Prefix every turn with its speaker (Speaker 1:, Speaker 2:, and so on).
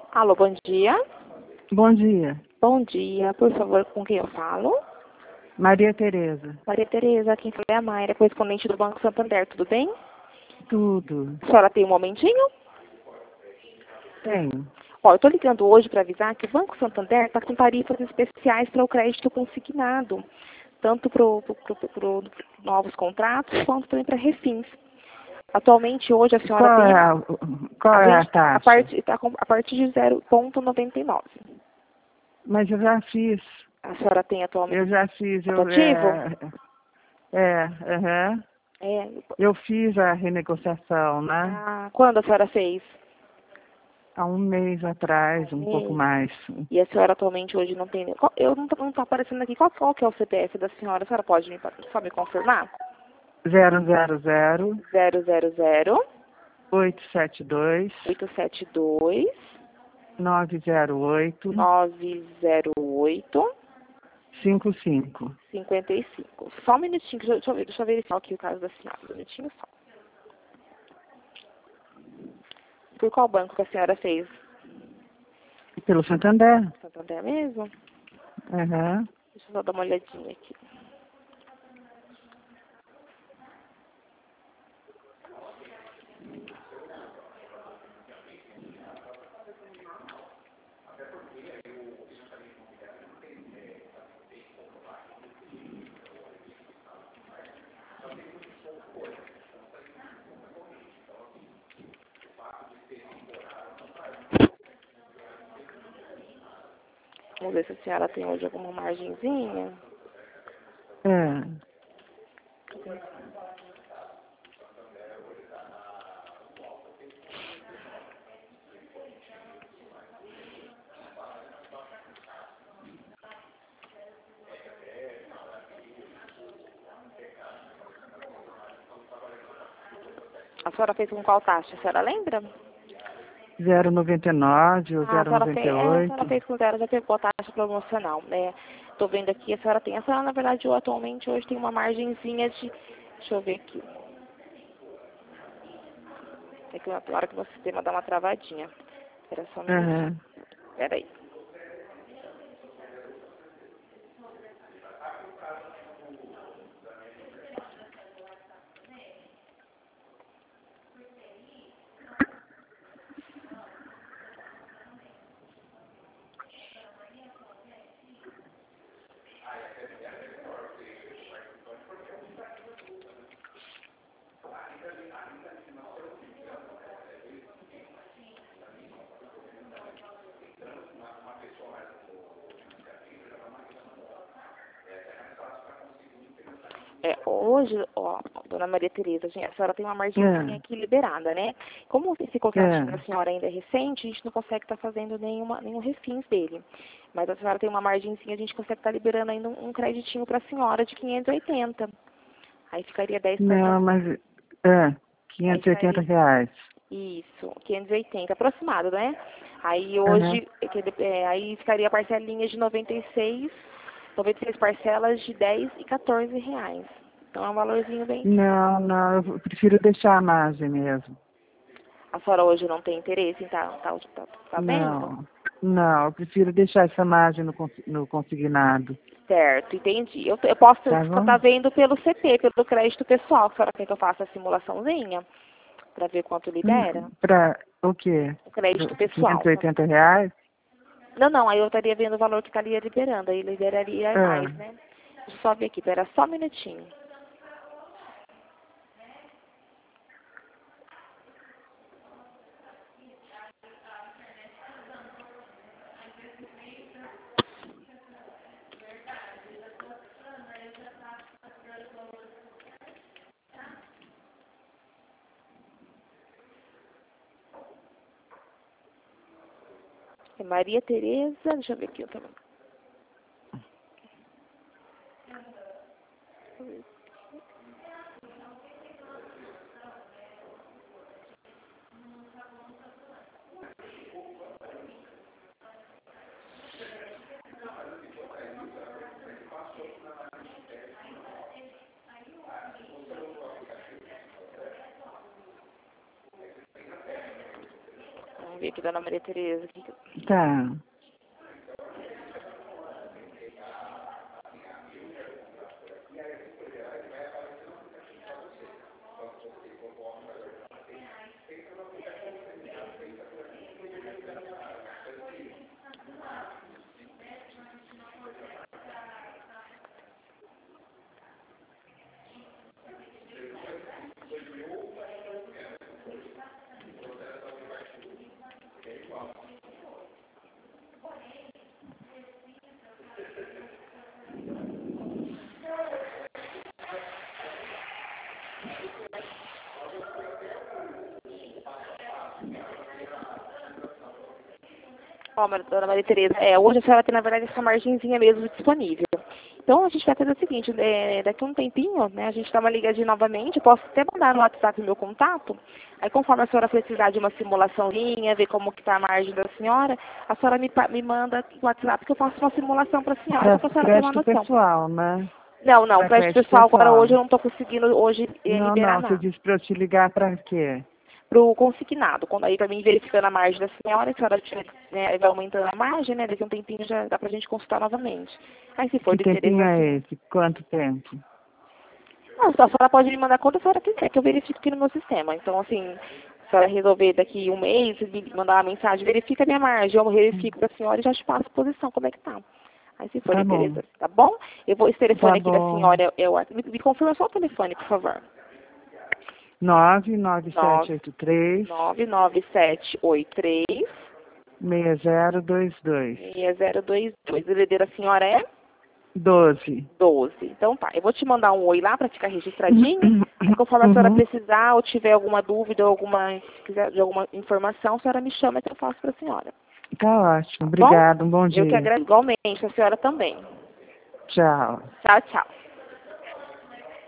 Speaker 1: Alô, bom dia.
Speaker 2: Bom dia.
Speaker 1: Bom dia, por favor, com quem eu falo?
Speaker 2: Maria Tereza.
Speaker 1: Maria Tereza, quem fala é a Mayra, correspondente do Banco Santander, tudo bem?
Speaker 2: Tudo.
Speaker 1: A senhora tem um momentinho?
Speaker 2: Tenho.
Speaker 1: Ó, eu tô ligando hoje para avisar que o Banco Santander está com tarifas especiais para o crédito consignado, tanto para novos contratos quanto também para refins. Atualmente, hoje, a senhora
Speaker 2: Qual é a taxa?
Speaker 1: a partir de 0,99.
Speaker 2: Mas eu já fiz.
Speaker 1: A senhora tem atualmente
Speaker 2: Eu já fiz.
Speaker 1: ativo? É.
Speaker 2: Eu fiz a renegociação, né?
Speaker 1: Ah, quando a senhora fez?
Speaker 2: Há um mês atrás, um pouco mais.
Speaker 1: E a senhora atualmente hoje não tem... Eu não tá aparecendo aqui. Qual que é o CPF da senhora? A senhora pode só me confirmar?
Speaker 2: 000
Speaker 1: 000
Speaker 2: 872
Speaker 1: 872
Speaker 2: 908
Speaker 1: 908
Speaker 2: 55.
Speaker 1: 55. Só um minutinho, deixa eu verificar aqui o caso da senhora. Um minutinho só. Por qual banco que a senhora fez?
Speaker 2: Pelo Santander.
Speaker 1: Santander mesmo?
Speaker 2: Uhum.
Speaker 1: Deixa eu só dar uma olhadinha aqui. Vamos ver se a senhora tem hoje alguma margenzinha.
Speaker 2: É.
Speaker 1: A senhora fez com qual taxa? A senhora lembra?
Speaker 2: 0,99 ou
Speaker 1: A senhora fez
Speaker 2: 0,98.
Speaker 1: com zero, já pegou a taxa promocional, né? Tô vendo aqui, a senhora tem. A senhora, na verdade, atualmente, hoje tem uma margenzinha de... Deixa eu ver aqui. É que na hora que o sistema dá uma travadinha. Espera só um minutinho.
Speaker 2: Uhum.
Speaker 1: Espera aí. Hoje, ó, dona Maria Tereza, a senhora tem uma margenzinha aqui liberada, né? Como esse contrato da senhora ainda é recente, a gente não consegue estar fazendo nenhum refins dele. Mas a senhora tem uma margenzinha, a gente consegue estar liberando ainda um creditinho para a senhora de 580. Aí ficaria 10%.
Speaker 2: Não, mas 580 reais.
Speaker 1: Isso, 580, aproximado, né? Aí hoje, aí ficaria a parcelinha de 96 parcelas de 10 e 14 reais. Então é um valorzinho bem...
Speaker 2: Não, eu prefiro deixar a margem mesmo.
Speaker 1: A senhora hoje não tem interesse em tá vendo?
Speaker 2: Não, eu prefiro deixar essa margem no consignado.
Speaker 1: Certo, entendi. Eu posso
Speaker 2: Tá
Speaker 1: vendo pelo CP, pelo crédito pessoal. A senhora quer que eu faça a simulaçãozinha? Para ver quanto libera?
Speaker 2: Para o quê?
Speaker 1: O crédito pessoal.
Speaker 2: 580 reais?
Speaker 1: Não, aí eu estaria vendo o valor que estaria liberando, aí liberaria mais, né? Deixa eu só ver aqui, pera só um minutinho. É Maria Tereza, deixa eu ver aqui também. ver aqui, dona Maria Tereza.
Speaker 2: Tá.
Speaker 1: Ó, dona Maria Tereza, hoje a senhora tem, na verdade, essa margenzinha mesmo disponível. Então, a gente vai fazer o seguinte, daqui a um tempinho, né, a gente dá uma ligadinha novamente, eu posso até mandar no WhatsApp o meu contato, aí conforme a senhora precisar de uma simulaçãozinha, ver como que está a margem da senhora, a senhora me manda no WhatsApp que eu faço uma simulação para a senhora, para a senhora ter uma
Speaker 2: Crédito
Speaker 1: noção.
Speaker 2: pessoal, né?
Speaker 1: Não,
Speaker 2: Pra
Speaker 1: crédito
Speaker 2: crédito
Speaker 1: pessoal agora
Speaker 2: pessoal.
Speaker 1: hoje eu não estou conseguindo liberar
Speaker 2: Não, você
Speaker 1: nada.
Speaker 2: disse para eu te ligar para quê?
Speaker 1: Para o consignado, quando aí para mim verificando a margem da senhora, a senhora né, vai aumentando a margem, né? Daqui a um tempinho já dá para a gente consultar novamente. Aí se for
Speaker 2: Que
Speaker 1: de interesse
Speaker 2: tempinho
Speaker 1: assim.
Speaker 2: é esse? Quanto tempo?
Speaker 1: Não, a senhora pode me mandar quando a senhora quiser, que eu verifico aqui no meu sistema. Então, assim, se a senhora resolver daqui um mês, me mandar uma mensagem, verifica a minha margem, eu verifico para a senhora e já te passo a posição, como é que tá. Aí se for de
Speaker 2: Tá bom.
Speaker 1: interesse, tá bom? Esse telefone
Speaker 2: Tá
Speaker 1: aqui da
Speaker 2: bom.
Speaker 1: senhora me confirma só o telefone, por favor.
Speaker 2: 99783
Speaker 1: 99783
Speaker 2: 6022.
Speaker 1: 6022. O ID da senhora é
Speaker 2: 12.
Speaker 1: 12. Então tá, eu vou te mandar um oi lá para ficar registradinho. Aí conforme a senhora precisar ou tiver alguma dúvida ou se quiser de alguma informação, a senhora me chama que eu faço para a senhora.
Speaker 2: Tá ótimo.
Speaker 1: Bom?
Speaker 2: Obrigada. Um bom dia.
Speaker 1: Eu que agradeço igualmente, a senhora também.
Speaker 2: Tchau.
Speaker 1: Tchau, tchau.